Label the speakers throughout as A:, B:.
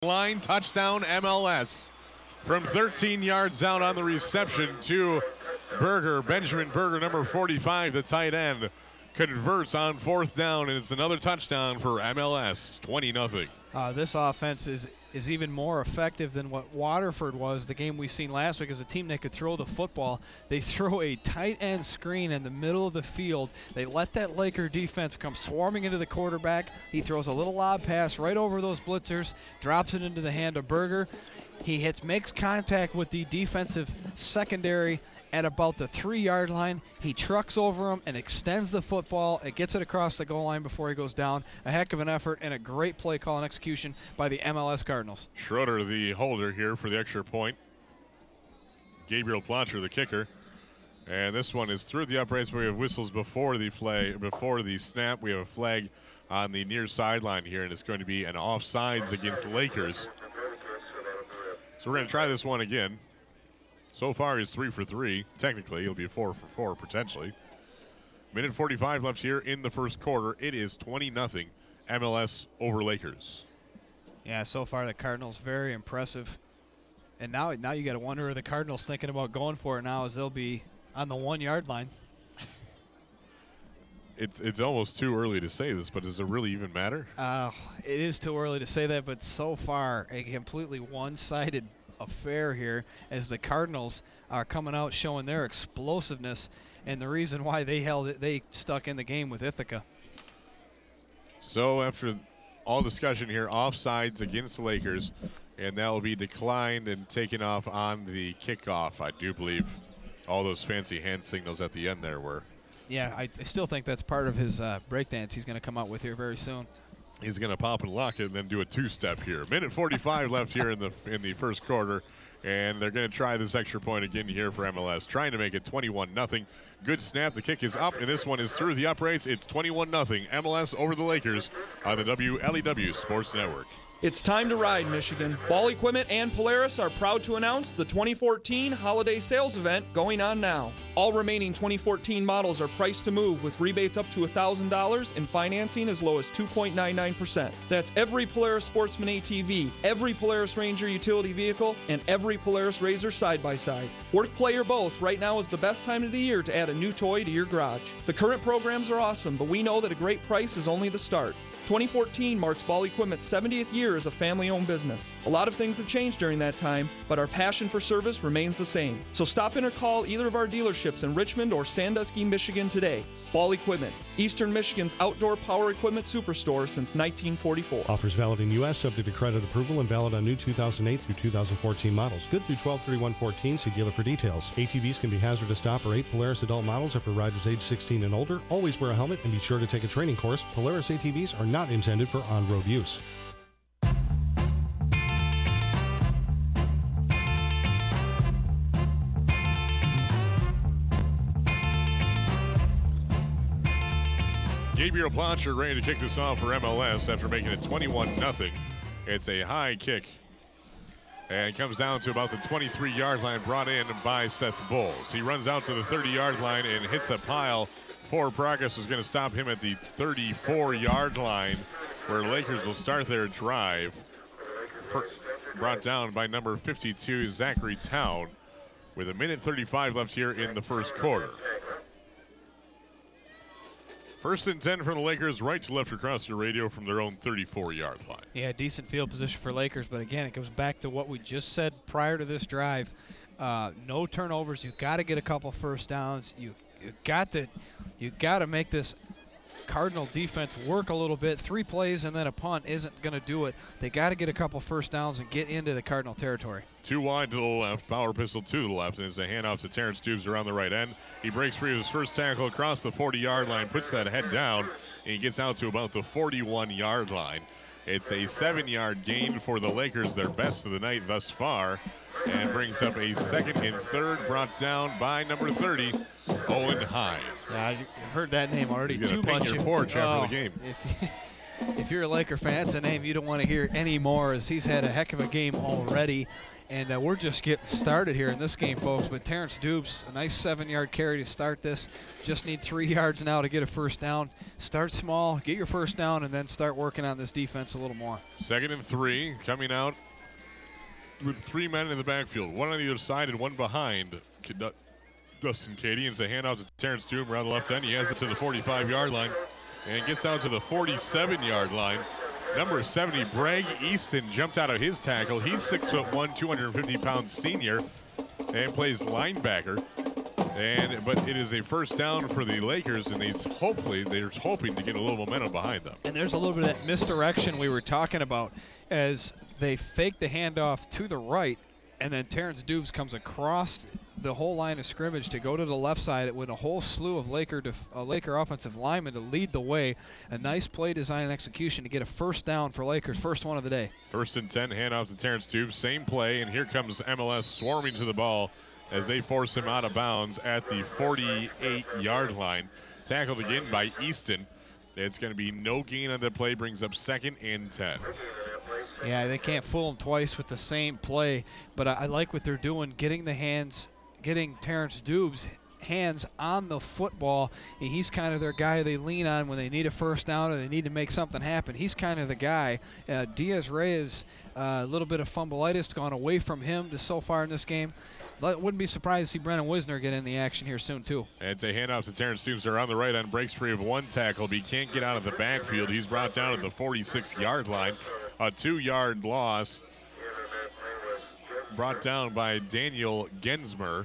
A: Line touchdown MLS. From 13 yards out on the reception to Berger, Benjamin Berger, number 45, the tight end, converts on fourth down, and it's another touchdown for MLS, 20-0.
B: This offense is even more effective than what Waterford was, the game we've seen last week, as a team that could throw the football. They throw a tight end screen in the middle of the field. They let that Laker defense come swarming into the quarterback. He throws a little lob pass right over those blitzers, drops it into the hand of Berger. He makes contact with the defensive secondary at about the 3-yard line. He trucks over him and extends the football. It gets it across the goal line before he goes down. A heck of an effort and a great play call and execution by the MLS Cardinals.
A: Schroeder, the holder here for the extra point. Gabriel Plotcher, the kicker. And this one is through the uprights. We have whistles before the snap. We have a flag on the near sideline here, and it's going to be an offsides against the Lakers. So we're going to try this one again. So far, he's 3 for 3. Technically, he'll be 4 for 4 potentially. Minute 45 left here in the first quarter. It is 20-0 MLS over Lakers.
B: Yeah, so far the Cardinals very impressive. And now you got to wonder, are the Cardinals thinking about going for it now, as they'll be on the 1-yard line?
A: It's almost too early to say this, but does it really even matter?
B: It is too early to say that, but so far a completely one-sided affair here, as the Cardinals are coming out showing their explosiveness and the reason why they stuck in the game with Ithaca.
A: So after all discussion here, offsides against the Lakers, and that will be declined and taken off on the kickoff. I do believe all those fancy hand signals at the end there were.
B: Yeah, I still think that's part of his breakdance he's going to come out with here very soon.
A: He's going to pop and lock it and then do a two-step here. Minute 45 left here in the first quarter, and they're going to try this extra point again here for MLS, trying to make it 21-0. Good snap. The kick is up, and this one is through the uprights. It's 21-0. MLS over the Lakers on the WLEW Sports Network.
C: It's time to ride, Michigan. Ball Equipment and Polaris are proud to announce the 2014 Holiday Sales Event going on now. All remaining 2014 models are priced to move with rebates up to $1,000 and financing as low as 2.99%. That's every Polaris Sportsman ATV, every Polaris Ranger utility vehicle, and every Polaris RZR side-by-side. Work, play, or both, right now is the best time of the year to add a new toy to your garage. The current programs are awesome, but we know that a great price is only the start. 2014 marks Ball Equipment's 70th year as a family-owned business. A lot of things have changed during that time, but our passion for service remains the same. So stop in or call either of our dealerships in Richmond or Sandusky, Michigan today. Ball Equipment, Eastern Michigan's outdoor power equipment superstore since 1944.
D: Offers valid in U.S., subject to credit approval, and valid on new 2008 through 2014 models. Good through 12/31/14. See dealer for details. ATVs can be hazardous to operate. Polaris adult models are for riders age 16 and older. Always wear a helmet and be sure to take a training course. Polaris ATVs are not intended for on-road use.
A: Gabriel Plotcher ready to kick this off for MLS after making it 21-0. It's a high kick. And it comes down to about the 23-yard line, brought in by Seth Bowles. He runs out to the 30-yard line and hits a pile. Forward progress is going to stop him at the 34-yard line, where Lakers will start their drive. Brought down by number 52, Zachary Town, with a minute 35 left here in the first quarter. First and 10 from the Lakers, right to left across the radio from their own 34-yard line.
B: Yeah, decent field position for Lakers, but again, it goes back to what we just said prior to this drive. No turnovers. You got to get a couple first downs. You got to make this Cardinal defense work a little bit. 3 plays and then a punt isn't going to do it. They got to get a couple first downs and get into the Cardinal territory.
A: 2 wide to the left, power pistol to the left, and it's a handoff to Terrence Dubes around the right end. He breaks free of his first tackle across the 40-yard line, puts that head down, and he gets out to about the 41-yard line. It's a 7-yard gain for the Lakers, their best of the night thus far, and brings up a second and third, brought down by number 30, Owen Hine.
B: Yeah, I heard that name already too much.
A: Your porch after the game.
B: If you're a Laker fan, that's a name you don't want to hear anymore, as he's had a heck of a game already. And we're just getting started here in this game, folks. But Terrence Dubes, a nice 7-yard carry to start this. Just need 3 yards now to get a first down. Start small, get your first down, and then start working on this defense a little more.
A: 2nd and 3, coming out with 3 men in the backfield, one on either side and one behind Dustin Cady. It's a handout to Terrence Dubes around the left end. He has it to the 45-yard line and gets out to the 47-yard line. Number 70, Bragg Easton, jumped out of his tackle. He's 6'1", 250-pound senior and plays linebacker. But it is a first down for the Lakers, and they're hoping to get a little momentum behind them.
B: And there's a little bit of that misdirection we were talking about as they fake the handoff to the right, and then Terrence Dubes comes across the whole line of scrimmage to go to the left side with a whole slew of Laker offensive linemen to lead the way. A nice play design and execution to get a first down for Lakers, first one of the day. 1st
A: and 10, handoff to Terrence Dubes, same play, and here comes MLS swarming to the ball as they force him out of bounds at the 48-yard line. Tackled again by Easton. It's going to be no gain on the play, brings up 2nd and 10.
B: Yeah, they can't fool him twice with the same play, but I like what they're doing, getting Terrence Dubes' hands on the football. And he's kind of their guy they lean on when they need a first down or they need to make something happen. He's kind of the guy. Diaz Reyes, a little bit of fumbleitis gone away from him so far in this game. Wouldn't be surprised to see Brennan Wisner get in the action here soon, too.
A: And it's a handoff to Terrence Dubes around the right end, breaks free of one tackle, but he can't get out of the backfield. He's brought down at the 46-yard line. A 2-yard loss brought down by Daniel Gensmer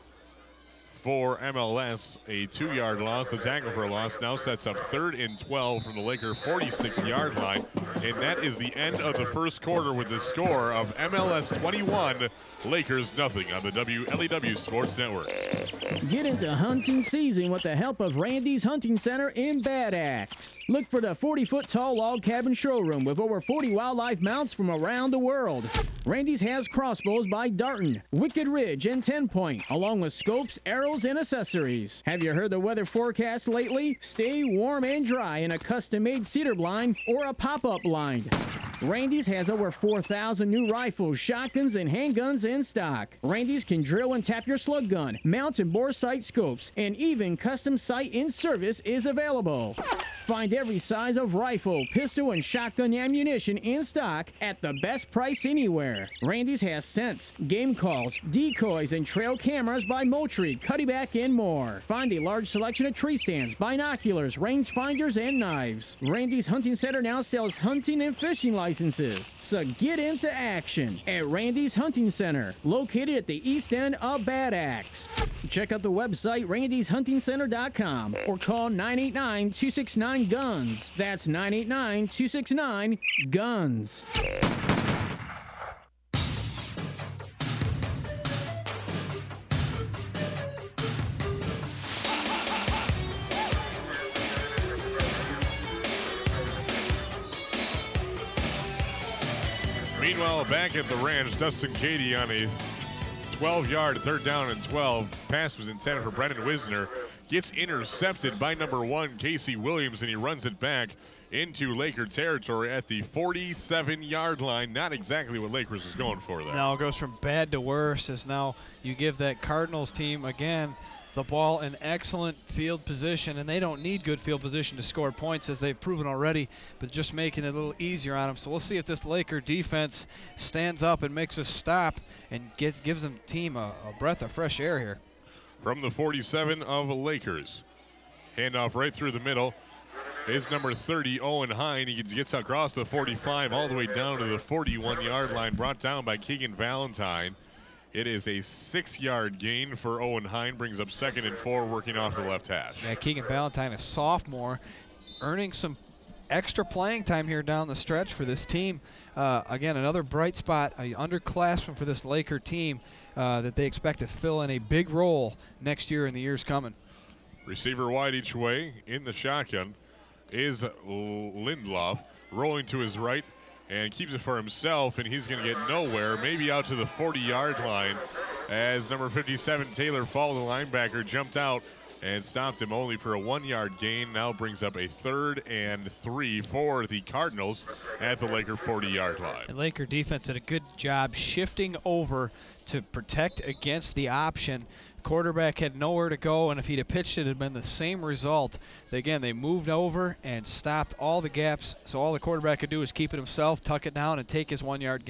A: for MLS. A 2-yard loss. The tackle for a loss now sets up 3rd and 12 from the Laker 46-yard line. And that is the end of the first quarter with the score of MLS 21, Lakers nothing on the WLEW Sports Network.
E: Get into hunting season with the help of Randy's Hunting Center in Bad Axe. Look for the 40-foot tall log cabin showroom with over 40 wildlife mounts from around the world. Randy's has crossbows by Darton, Wicked Ridge, and 10 Point, along with scopes, arrows, and accessories. Have you heard the weather forecast lately? Stay warm and dry in a custom-made cedar blind or a pop-up blind. Randy's has over 4,000 new rifles, shotguns, and handguns in stock. Randy's can drill and tap your slug gun, mount and bore sight scopes, and even custom sight in service is available. Find every size of rifle, pistol, and shotgun ammunition in stock at the best price anywhere. Randy's has scents, game calls, decoys, and trail cameras by Moultrie, Cuddyback, and more. Find a large selection of tree stands, binoculars, range finders, and knives. Randy's Hunting Center now sells hunting and fishing licenses. So get into action at Randy's Hunting Center, located at the east end of Bad Axe. Check out the website randyshuntingcenter.com or call 989-269-GUNS. That's 989-269-GUNS.
A: Meanwhile, back at the ranch, Dustin Cady on a 12-yard 3rd down and 12. Pass was intended for Brennan Wisner. Gets intercepted by number 1, Casey Williams, and he runs it back into Laker territory at the 47-yard line. Not exactly what Lakers was going for there.
B: Now it goes from bad to worse as now you give that Cardinals team, again, the ball in excellent field position, and they don't need good field position to score points as they've proven already, but just making it a little easier on them. So we'll see if this Laker defense stands up and makes a stop and gives them team a breath of fresh air here.
A: From the 47 of the Lakers, handoff right through the middle is number 30, Owen Hine. He gets across the 45 all the way down to the 41-yard line, brought down by Keegan Valentine. It is a 6-yard gain for Owen Hine, brings up 2nd and 4, working off the left hash.
B: Yeah, Keegan Valentine, a sophomore, earning some extra playing time here down the stretch for this team. Again, another bright spot, an underclassman for this Laker team that they expect to fill in a big role next year and the years coming.
A: Receiver wide each way in the shotgun is Lindlof, rolling to his right and keeps it for himself, and he's going to get nowhere, maybe out to the 40-yard line as number 57, Taylor Fall, the linebacker, jumped out and stopped him only for a 1-yard gain. Now brings up a 3rd and 3 for the Cardinals at the Laker 40-yard line.
B: And Laker defense did a good job shifting over to protect against the option. Quarterback had nowhere to go, and if he'd have pitched it, it had been the same result. Again, they moved over and stopped all the gaps, so all the quarterback could do is keep it himself, tuck it down, and take his 1-yard gain.